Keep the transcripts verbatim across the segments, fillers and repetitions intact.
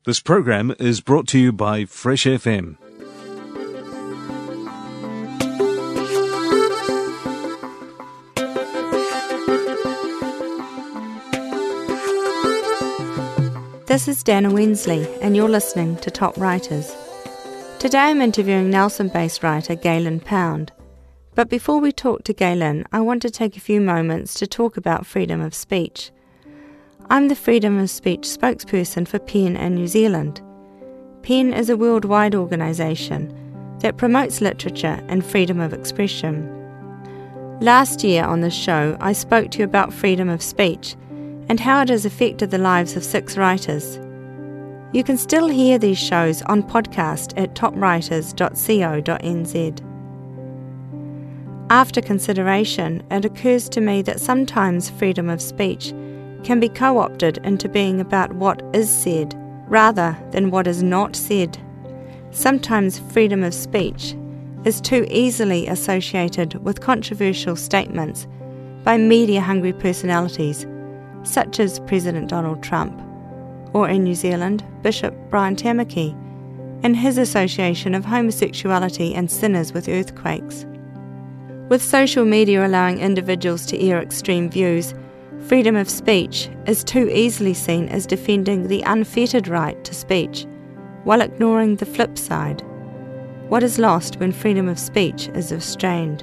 This program is brought to you by Fresh F M. This is Dana Wensley, and you're listening to Top Writers. Today I'm interviewing Nelson-based writer Galen Pound. But before we talk to Galen, I want to take a few moments to talk about freedom of speech. I'm the freedom of speech spokesperson for PEN in New Zealand. PEN is a worldwide organisation that promotes literature and freedom of expression. Last year on this show, I spoke to you about freedom of speech and how it has affected the lives of six writers. You can still hear these shows on podcast at top writers dot co dot n z. After consideration, it occurs to me that sometimes freedom of speech can be co-opted into being about what is said, rather than what is not said. Sometimes freedom of speech is too easily associated with controversial statements by media-hungry personalities, such as President Donald Trump, or in New Zealand, Bishop Brian Tamaki, and his association of homosexuality and sinners with earthquakes. With social media allowing individuals to air extreme views, freedom of speech is too easily seen as defending the unfettered right to speech, while ignoring the flip side. What is lost when freedom of speech is restrained?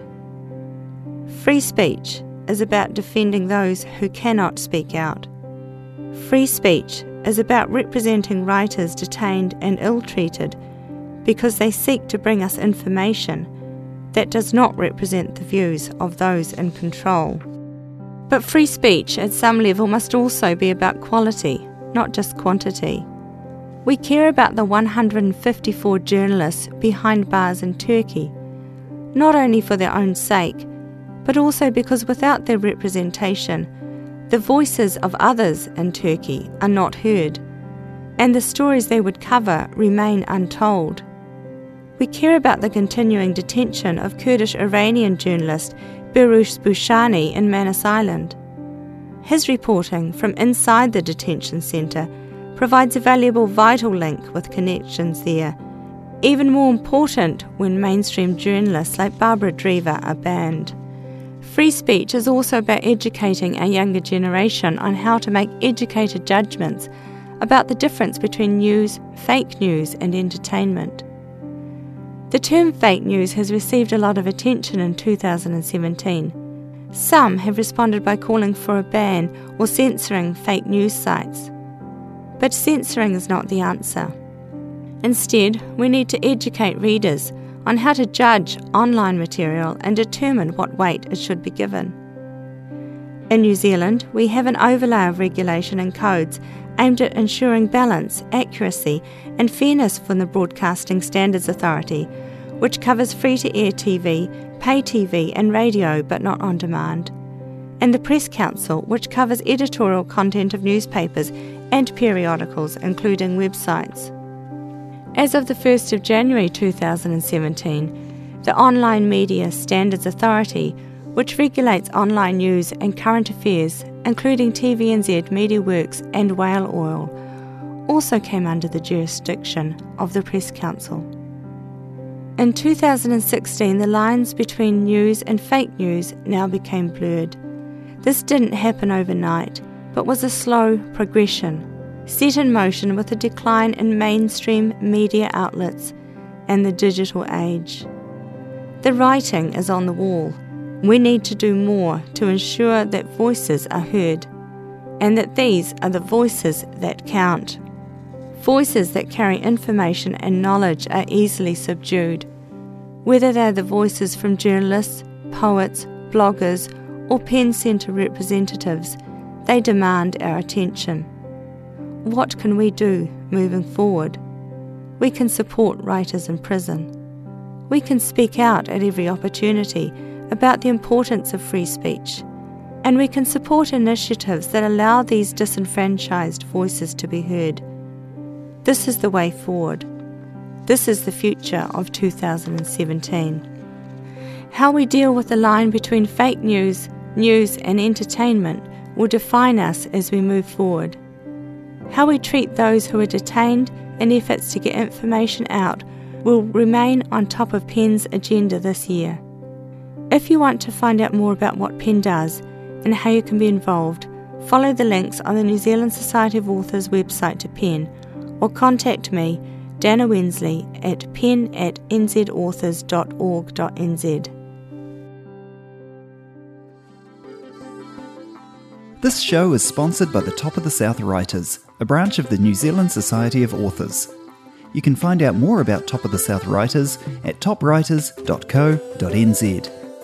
Free speech is about defending those who cannot speak out. Free speech is about representing writers detained and ill-treated because they seek to bring us information that does not represent the views of those in control. But free speech at some level must also be about quality, not just quantity. We care about the one hundred fifty-four journalists behind bars in Turkey, not only for their own sake, but also because without their representation, the voices of others in Turkey are not heard, and the stories they would cover remain untold. We care about the continuing detention of Kurdish-Iranian journalist Behrouz Booshani in Manus Island. His reporting from inside the detention centre provides a valuable vital link with connections there, even more important when mainstream journalists like Barbara Dreaver are banned. Free speech is also about educating our younger generation on how to make educated judgments about the difference between news, fake news, and entertainment. The term fake news has received a lot of attention in two thousand seventeen. Some have responded by calling for a ban or censoring fake news sites. But censoring is not the answer. Instead, we need to educate readers on how to judge online material and determine what weight it should be given. In New Zealand, we have an overlay of regulation and codes aimed at ensuring balance, accuracy and fairness from the Broadcasting Standards Authority, which covers free-to-air T V, pay T V and radio but not on demand, and the Press Council, which covers editorial content of newspapers and periodicals, including websites. As of the first of January two thousand seventeen, the Online Media Standards Authority, which regulates online news and current affairs, including T V N Z, MediaWorks and Whale Oil, also came under the jurisdiction of the Press Council. In two thousand sixteen, the lines between news and fake news now became blurred. This didn't happen overnight, but was a slow progression, set in motion with a decline in mainstream media outlets and the digital age. The writing is on the wall. We need to do more to ensure that voices are heard, and that these are the voices that count. Voices that carry information and knowledge are easily subdued. Whether they're the voices from journalists, poets, bloggers, or PEN Centre representatives, they demand our attention. What can we do moving forward? We can support writers in prison. We can speak out at every opportunity about the importance of free speech, and we can support initiatives that allow these disenfranchised voices to be heard. This is the way forward. This is the future of two thousand seventeen. How we deal with the line between fake news, news and entertainment will define us as we move forward. How we treat those who are detained and efforts to get information out will remain on top of PEN's agenda this year. If you want to find out more about what PEN does and how you can be involved, follow the links on the New Zealand Society of Authors website to PEN, or contact me, Dana Wensley, at pen at n z authors dot org dot n z. This show is sponsored by the Top of the South Writers, a branch of the New Zealand Society of Authors. You can find out more about Top of the South Writers at top writers dot co dot n z.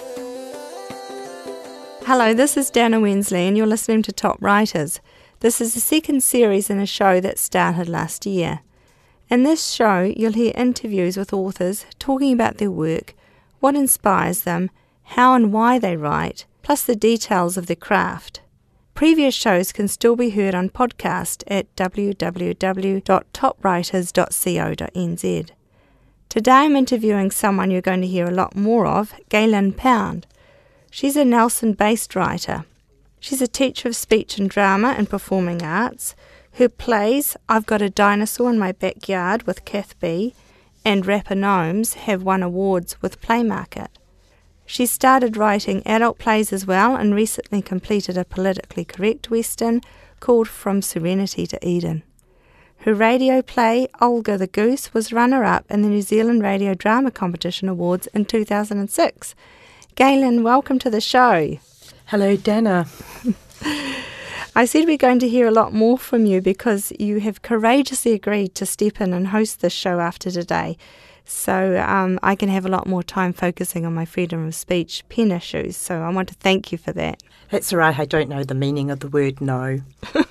Hello, this is Dana Wensley and you're listening to Top Writers. This is the second series in a show that started last year. In this show, you'll hear interviews with authors talking about their work, what inspires them, how and why they write, plus the details of their craft. Previous shows can still be heard on podcast at w w w dot top writers dot co dot n z. Today I'm interviewing someone you're going to hear a lot more of, Gaylyn Pound. She's a Nelson-based writer. She's a teacher of speech and drama and performing arts. Her plays, I've Got a Dinosaur in My Backyard with Kath B, and Rapper Gnomes have won awards with Playmarket. She started writing adult plays as well and recently completed a politically correct western called From Serenity to Eden. Her radio play, Olga the Goose, was runner-up in the New Zealand Radio Drama Competition Awards in two thousand six. Gaylyn, welcome to the show. Hello, Dana. I said we're going to hear a lot more from you because you have courageously agreed to step in and host this show after today. So um, I can have a lot more time focusing on my freedom of speech PEN issues. So I want to thank you for that. That's all right. I don't know the meaning of the word no.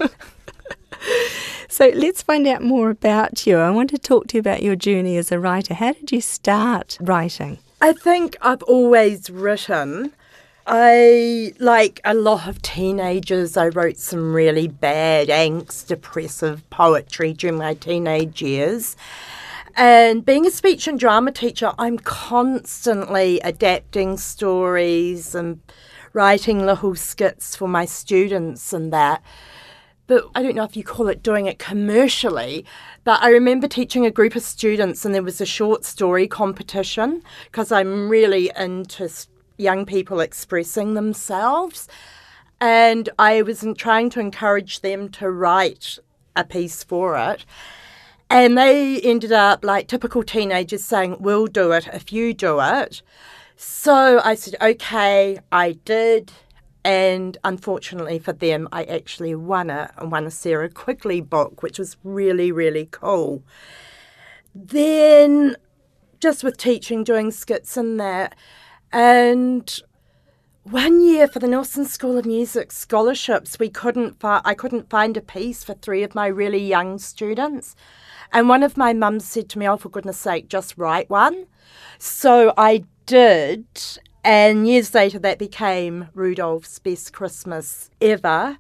So let's find out more about you. I want to talk to you about your journey as a writer. How did you start writing? I think I've always written. I, like a lot of teenagers, I wrote some really bad, angst, depressive poetry during my teenage years. And being a speech and drama teacher, I'm constantly adapting stories and writing little skits for my students and that. But I don't know if you call it doing it commercially, but I remember teaching a group of students and there was a short story competition because I'm really into young people expressing themselves. And I was trying to encourage them to write a piece for it. And they ended up, like typical teenagers, saying, we'll do it if you do it. So I said, okay, I did. And unfortunately for them, I actually won it and won a Sarah Quigley book, which was really, really cool. Then just with teaching, doing skits and that. And one year for the Nelson School of Music scholarships, we couldn't fi- I couldn't find a piece for three of my really young students. And one of my mums said to me, oh, for goodness sake, just write one. So I did. And years later, that became Rudolph's Best Christmas Ever.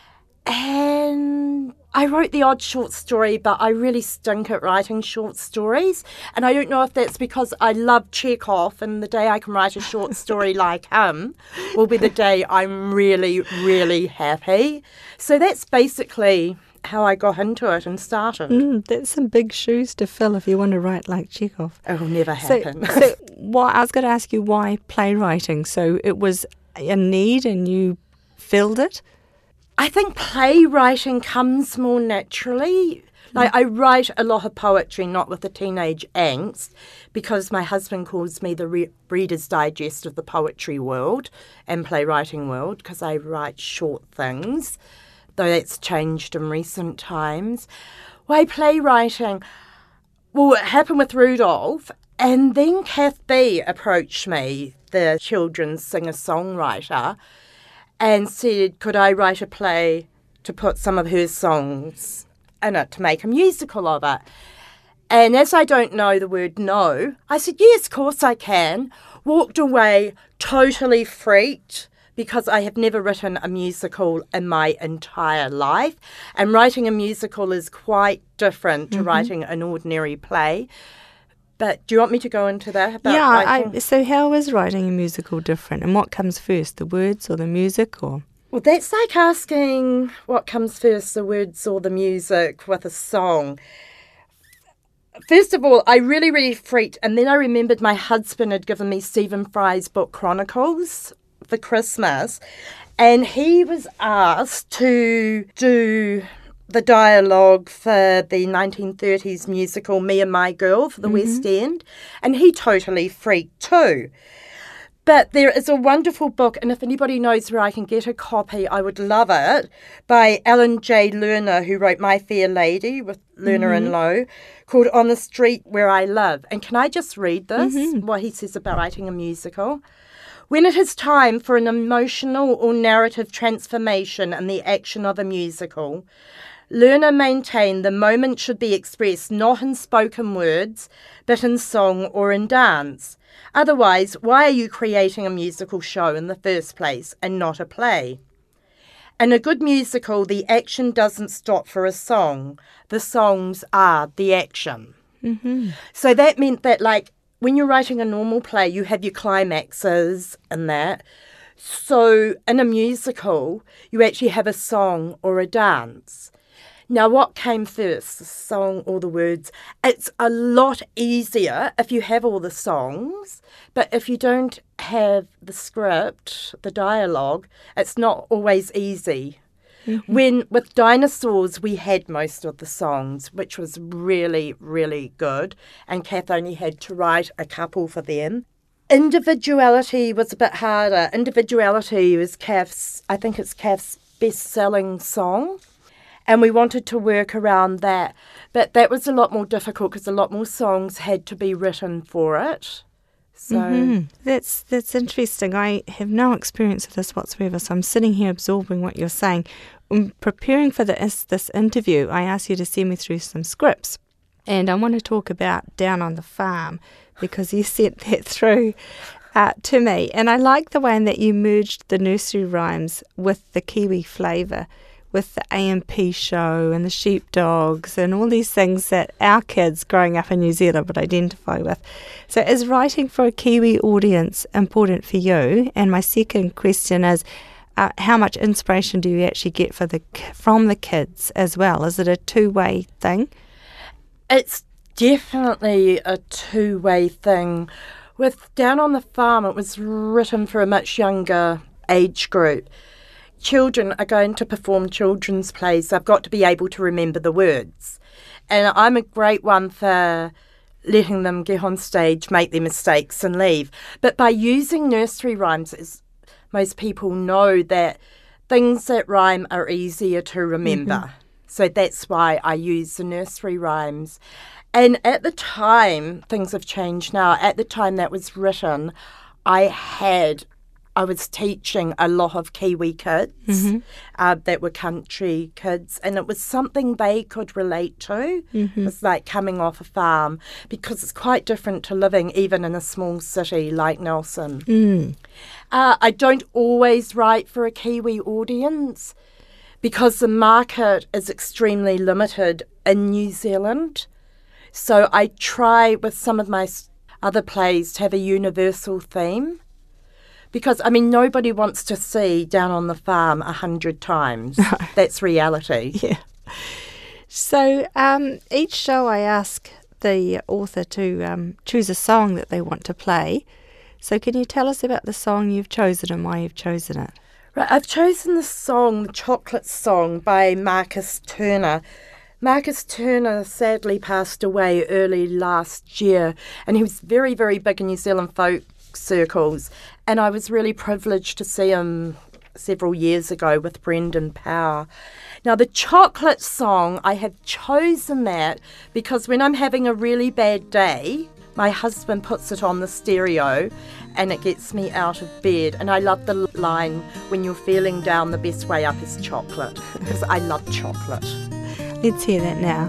And I wrote the odd short story, but I really stink at writing short stories. And I don't know if that's because I love Chekhov, and the day I can write a short story like him will be the day I'm really, really happy. So that's basically how I got into it and started. Mm, that's some big shoes to fill if you want to write like Chekhov. It'll never happen. So, so why, I was going to ask you why playwriting? So it was a need and you filled it? I think playwriting comes more naturally. Like, I write a lot of poetry, not with the teenage angst, because my husband calls me the re- Reader's Digest of the poetry world and playwriting world, because I write short things, though that's changed in recent times. Why playwriting? Well, it happened with Rudolph, and then Kath B approached me, the children's singer-songwriter, and said, could I write a play to put some of her songs in it, to make a musical of it? And as I don't know the word no, I said, yes, of course I can. Walked away totally freaked because I have never written a musical in my entire life. And writing a musical is quite different to mm-hmm. writing an ordinary play. But do you want me to go into that? About yeah, I, so how is writing a musical different? And what comes first, the words or the music? Or Well, that's like asking what comes first, the words or the music with a song. First of all, I really, really freaked, and then I remembered my husband had given me Stephen Fry's book Chronicles for Christmas, and he was asked to do the dialogue for the nineteen thirties musical Me and My Girl for the mm-hmm. West End, and he totally freaked too. But there is a wonderful book, and if anybody knows where I can get a copy, I would love it, by Alan J. Lerner, who wrote My Fair Lady with Lerner mm-hmm. and Lowe, called On the Street Where I Live. And can I just read this, mm-hmm. what he says about writing a musical? When it is time for an emotional or narrative transformation in the action of a musical, Lerner maintained the moment should be expressed not in spoken words, but in song or in dance. Otherwise, why are you creating a musical show in the first place and not a play? In a good musical, the action doesn't stop for a song. The songs are the action. Mm-hmm. So that meant that, like, when you're writing a normal play, you have your climaxes and that. So in a musical, you actually have a song or a dance. Now, what came first, the song or the words? It's a lot easier if you have all the songs, but if you don't have the script, the dialogue, it's not always easy. Mm-hmm. When with Dinosaurs, we had most of the songs, which was really, really good, and Kath only had to write a couple for them. Individuality was a bit harder. Individuality was Kath's, I think it's Kath's best-selling song. And we wanted to work around that. But that was a lot more difficult because a lot more songs had to be written for it. So mm-hmm. that's that's interesting. I have no experience of this whatsoever, so I'm sitting here absorbing what you're saying. Um, preparing for this, this interview, I asked you to send me through some scripts. And I want to talk about Down on the Farm because you sent that through uh, to me. And I like the way in that you merged the nursery rhymes with the Kiwi flavour, with the A M P show and the sheepdogs and all these things that our kids growing up in New Zealand would identify with. So is writing for a Kiwi audience important for you? And my second question is, uh, how much inspiration do you actually get for the from the kids as well? Is it a two-way thing? It's definitely a two-way thing. With Down on the Farm, it was written for a much younger age group. Children are going to perform children's plays. They've got to be able to remember the words. And I'm a great one for letting them get on stage, make their mistakes and leave. But by using nursery rhymes, as most people know that things that rhyme are easier to remember. Mm-hmm. So that's why I use the nursery rhymes. And at the time, things have changed now. At the time that was written, I had... I was teaching a lot of Kiwi kids mm-hmm. uh, that were country kids, and it was something they could relate to. Mm-hmm. It was like coming off a farm, because it's quite different to living even in a small city like Nelson. Mm. Uh, I don't always write for a Kiwi audience because the market is extremely limited in New Zealand. So I try with some of my other plays to have a universal theme. Because, I mean, nobody wants to see Down on the Farm a hundred times. No. That's reality. Yeah. So um, each show I ask the author to um, choose a song that they want to play. So can you tell us about the song you've chosen and why you've chosen it? Right, I've chosen the song, the Chocolate Song by Marcus Turner. Marcus Turner sadly passed away early last year, and he was very, very big in New Zealand folk circles, and I was really privileged to see him several years ago with Brendan Power. Now, the Chocolate Song, I have chosen that because when I'm having a really bad day, my husband puts it on the stereo and it gets me out of bed. And I love the line, when you're feeling down, the best way up is chocolate, because I love chocolate. Let's hear that now.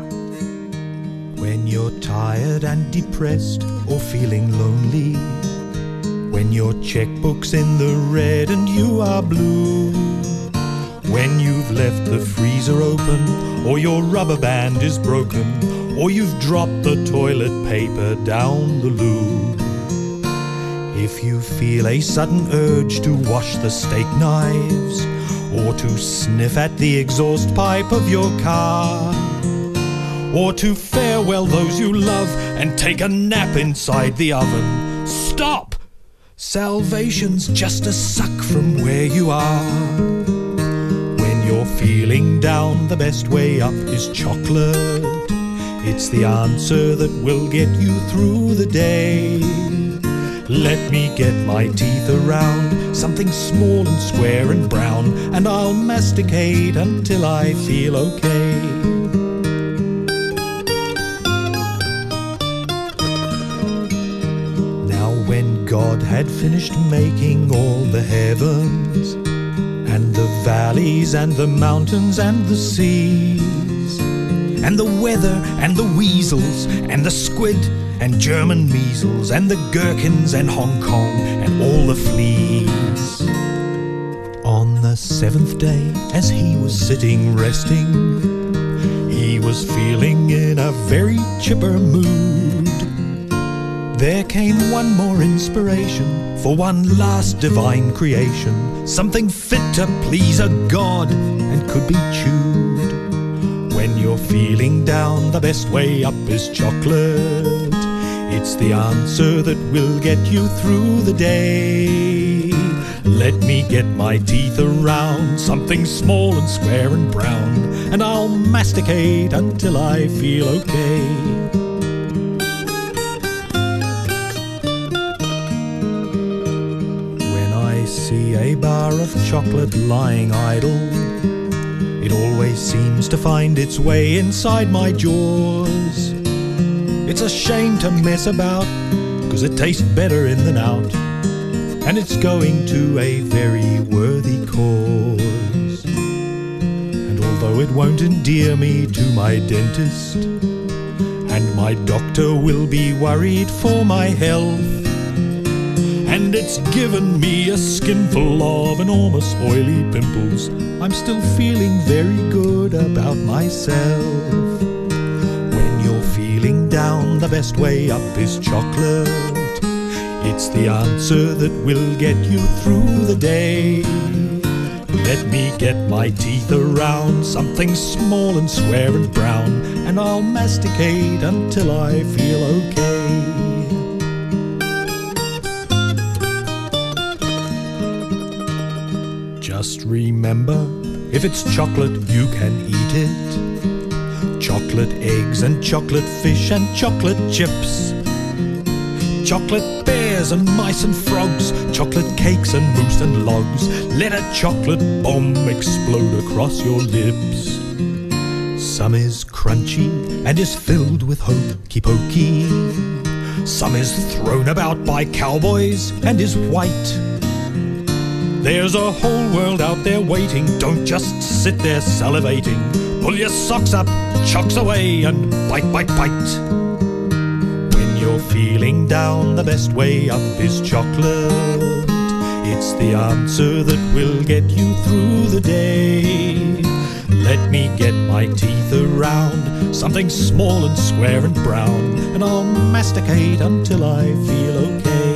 When you're tired and depressed or feeling lonely, when your checkbook's in the red and you are blue, when you've left the freezer open, or your rubber band is broken, or you've dropped the toilet paper down the loo. If you feel a sudden urge to wash the steak knives, or to sniff at the exhaust pipe of your car, or to farewell those you love and take a nap inside the oven. Stop! Salvation's just a suck from where you are. When you're feeling down, the best way up is chocolate. It's the answer that will get you through the day. Let me get my teeth around something small and square and brown, and I'll masticate until I feel okay. Now when God had finished making all the heavens, and the valleys and the mountains and the seas, and the weather and the weasels and the squid and German measles and the gherkins and Hong Kong and all the fleas. On the seventh day, as he was sitting resting, he was feeling in a very chipper mood. There came one more inspiration for one last divine creation, something fit to please a god and could be chewed. When you're feeling down, the best way up is chocolate. It's the answer that will get you through the day. Let me get my teeth around something small and square and brown, and I'll masticate until I feel okay. When I see a bar of chocolate lying idle, it always seems to find its way inside my jaws. It's a shame to mess about, 'cause it tastes better in than out, and it's going to a very worthy cause. And although it won't endear me to my dentist, and my doctor will be worried for my health, and it's given me a skinful of enormous oily pimples, I'm still feeling very good about myself. When you're feeling down, the best way up is chocolate. It's the answer that will get you through the day. Let me get my teeth around something small and square and brown, and I'll masticate until I feel okay. Just remember, if it's chocolate, you can eat it. Chocolate eggs and chocolate fish and chocolate chips. Chocolate bears and mice and frogs. Chocolate cakes and moose and logs. Let a chocolate bomb explode across your lips. Some is crunchy and is filled with hokey pokey. Some is thrown about by cowboys and is white. There's a whole world out there waiting. Don't just sit there salivating. Pull your socks up, chocks away, and bite, bite, bite. When you're feeling down, the best way up is chocolate. It's the answer that will get you through the day. Let me get my teeth around something small and square and brown, and I'll masticate until I feel okay.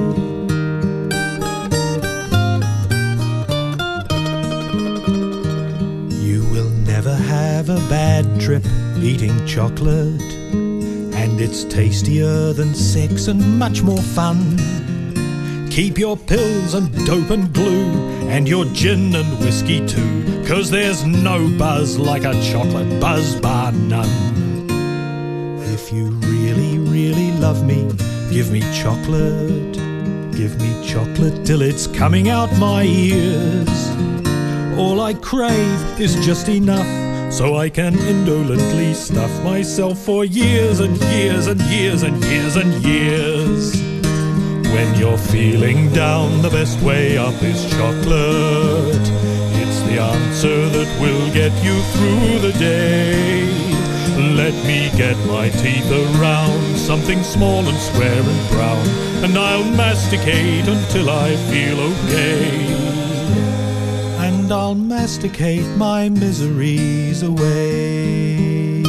Have a bad trip eating chocolate, and it's tastier than sex and much more fun. Keep your pills and dope and glue, and your gin and whiskey too, 'cause there's no buzz like a chocolate buzz, bar none. If you really, really love me, give me chocolate. Give me chocolate till it's coming out my ears. All I crave is just enough, so I can indolently stuff myself for years and years and years and years and years. When you're feeling down, the best way up is chocolate. It's the answer that will get you through the day. Let me get my teeth around something small and square and brown, and I'll masticate until I feel okay. And I'll masticate my miseries away.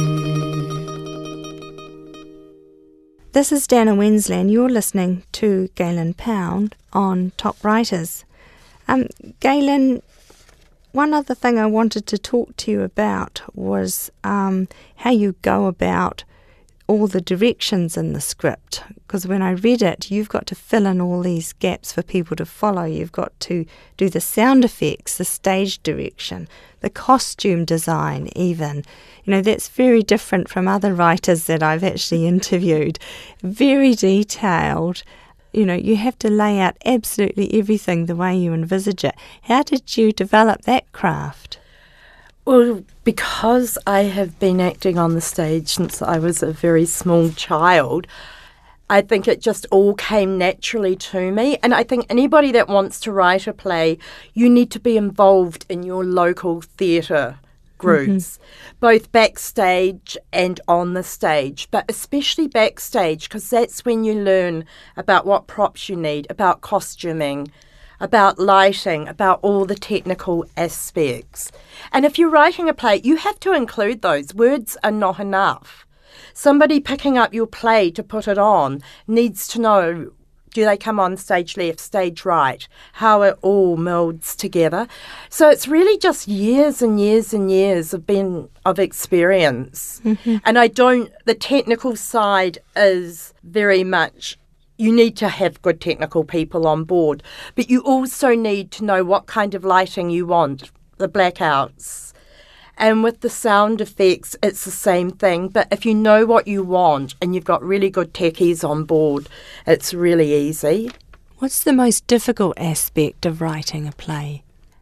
This is Dana Wensley, and you're listening to Galen Pound on Top Writers. Um, Galen, one other thing I wanted to talk to you about was um, how you go about all the directions in the script, because when I read it, you've got to fill in all these gaps for people to follow. You've got to do the sound effects, the stage direction, the costume design even. You know, that's very different from other writers that I've actually interviewed. Very detailed. You know, you have to lay out absolutely everything the way you envisage it. How did you develop that craft? Well, because I have been acting on the stage since I was a very small child, I think it just all came naturally to me. And I think anybody that wants to write a play, you need to be involved in your local theatre groups, mm-hmm. both backstage and on the stage, but especially backstage, because that's when you learn about what props you need, about costuming, about lighting, about all the technical aspects. And if you're writing a play, you have to include those. Words are not enough. Somebody picking up your play to put it on needs to know, do they come on stage left, stage right, how it all melds together. So it's really just years and years and years of been of experience. Mm-hmm. And I don't, the technical side is very much, you need to have good technical people on board, but you also need to know what kind of lighting you want, the blackouts. And with the sound effects, it's the same thing. But if you know what you want and you've got really good techies on board, it's really easy. What's the most difficult aspect of writing a play?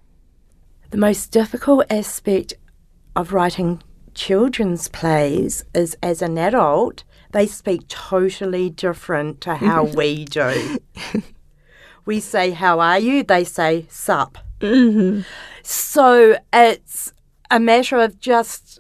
The most difficult aspect of writing children's plays is, as an adult, they speak totally different to how we do. We say, how are you? They say, sup. Mm-hmm. So it's a matter of just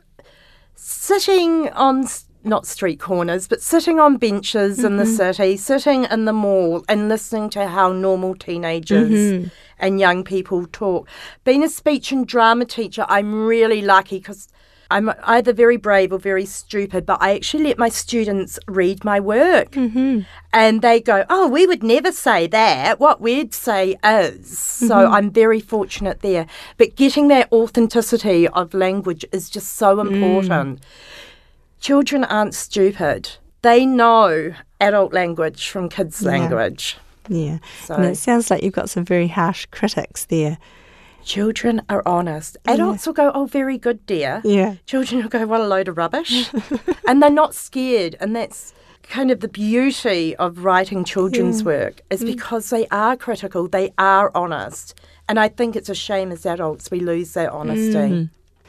sitting on, not street corners, but sitting on benches mm-hmm. in the city, sitting in the mall and listening to how normal teenagers mm-hmm. and young people talk. Being a speech and drama teacher, I'm really lucky because I'm either very brave or very stupid, but I actually let my students read my work. Mm-hmm. And they go, oh, we would never say that. What we'd say is. Mm-hmm. So I'm very fortunate there. But getting that authenticity of language is just so important. Mm. Children aren't stupid. They know adult language from kids' yeah. language. Yeah. So, and it sounds like you've got some very harsh critics there. Children are honest. Adults yeah. will go, oh, very good, dear. Yeah. Children will go, what a load of rubbish. And they're not scared. And that's kind of the beauty of writing children's yeah. work is yeah. because they are critical, they are honest. And I think it's a shame as adults we lose that honesty. Mm.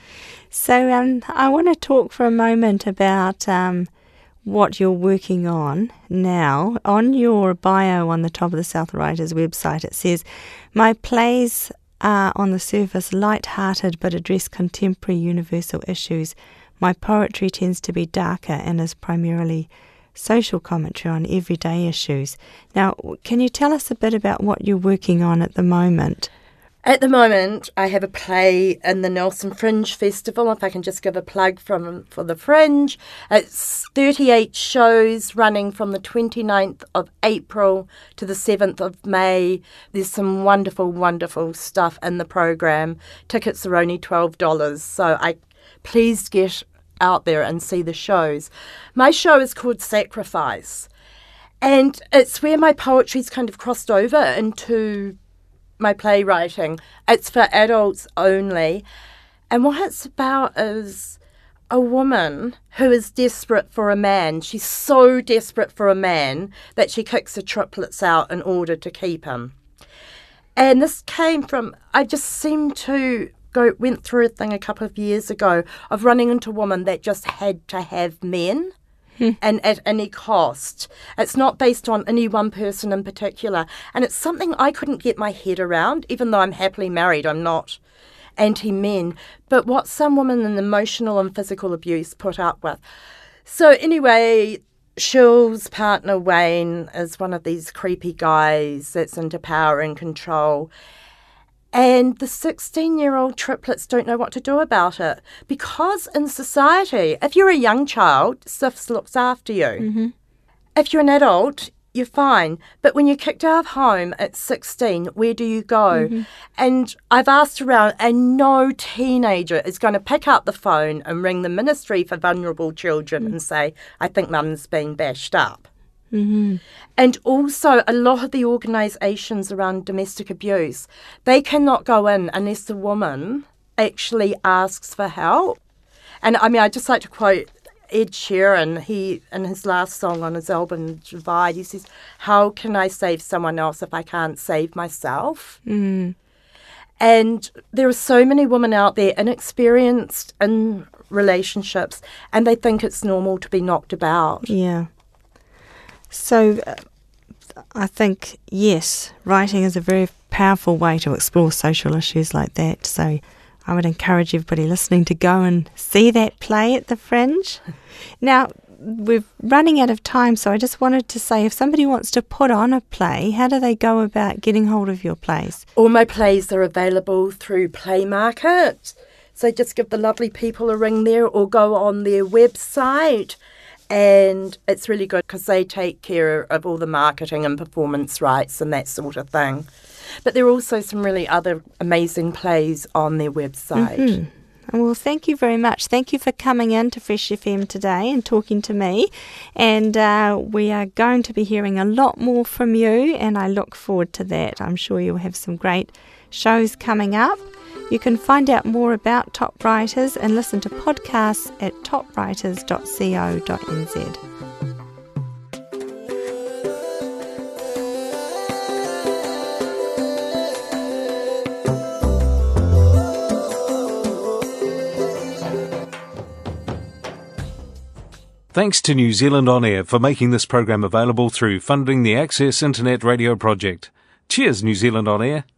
So um, I want to talk for a moment about um, what you're working on now. On your bio on the Top of the South Writers website, it says, my plays are on the surface light-hearted but address contemporary universal issues. My poetry tends to be darker and is primarily social commentary on everyday issues. Now, can you tell us a bit about what you're working on at the moment? At the moment, I have a play in the Nelson Fringe Festival, if I can just give a plug from for the Fringe. It's thirty-eight shows running from the twenty-ninth of April to the seventh of May. There's some wonderful, wonderful stuff in the program. Tickets are only twelve dollars, so I please get out there and see the shows. My show is called Sacrifice, and it's where my poetry's kind of crossed over into my playwriting. It's for adults only. And what it's about is a woman who is desperate for a man. She's so desperate for a man that she kicks the triplets out in order to keep him. And this came from, I just seemed to go, went through a thing a couple of years ago of running into a woman that just had to have men. And at any cost. It's not based on any one person in particular. And it's something I couldn't get my head around, even though I'm happily married. I'm not anti-men. But what some women in emotional and physical abuse put up with. So anyway, Shill's partner, Wayne, is one of these creepy guys that's into power and control. And the sixteen-year-old triplets don't know what to do about it. Because in society, if you're a young child, S I F S looks after you. Mm-hmm. If you're an adult, you're fine. But when you're kicked out of home at sixteen, where do you go? Mm-hmm. And I've asked around, and no teenager is going to pick up the phone and ring the Ministry for Vulnerable Children mm-hmm. and say, I think mum's been bashed up. Mm-hmm. And also, a lot of the organisations around domestic abuse, they cannot go in unless the woman actually asks for help. And I mean, I'd just like to quote Ed Sheeran. He, in his last song on his album Divide, he says, how can I save someone else if I can't save myself? Mm-hmm. And there are so many women out there inexperienced in relationships, and they think it's normal to be knocked about. Yeah. So uh, I think, yes, writing is a very powerful way to explore social issues like that. So I would encourage everybody listening to go and see that play at the Fringe. Now, we're running out of time, so I just wanted to say, if somebody wants to put on a play, how do they go about getting hold of your plays? All my plays are available through Playmarket. So just give the lovely people a ring there or go on their website. And it's really good because they take care of all the marketing and performance rights and that sort of thing. But there are also some really other amazing plays on their website. Mm-hmm. Well, thank you very much. Thank you for coming in to Fresh F M today and talking to me. And uh, we are going to be hearing a lot more from you, and I look forward to that. I'm sure you'll have some great shows coming up. You can find out more about Top Writers and listen to podcasts at top writers dot co dot n z. Thanks to New Zealand On Air for making this program available through funding the Access Internet Radio Project. Cheers, New Zealand On Air.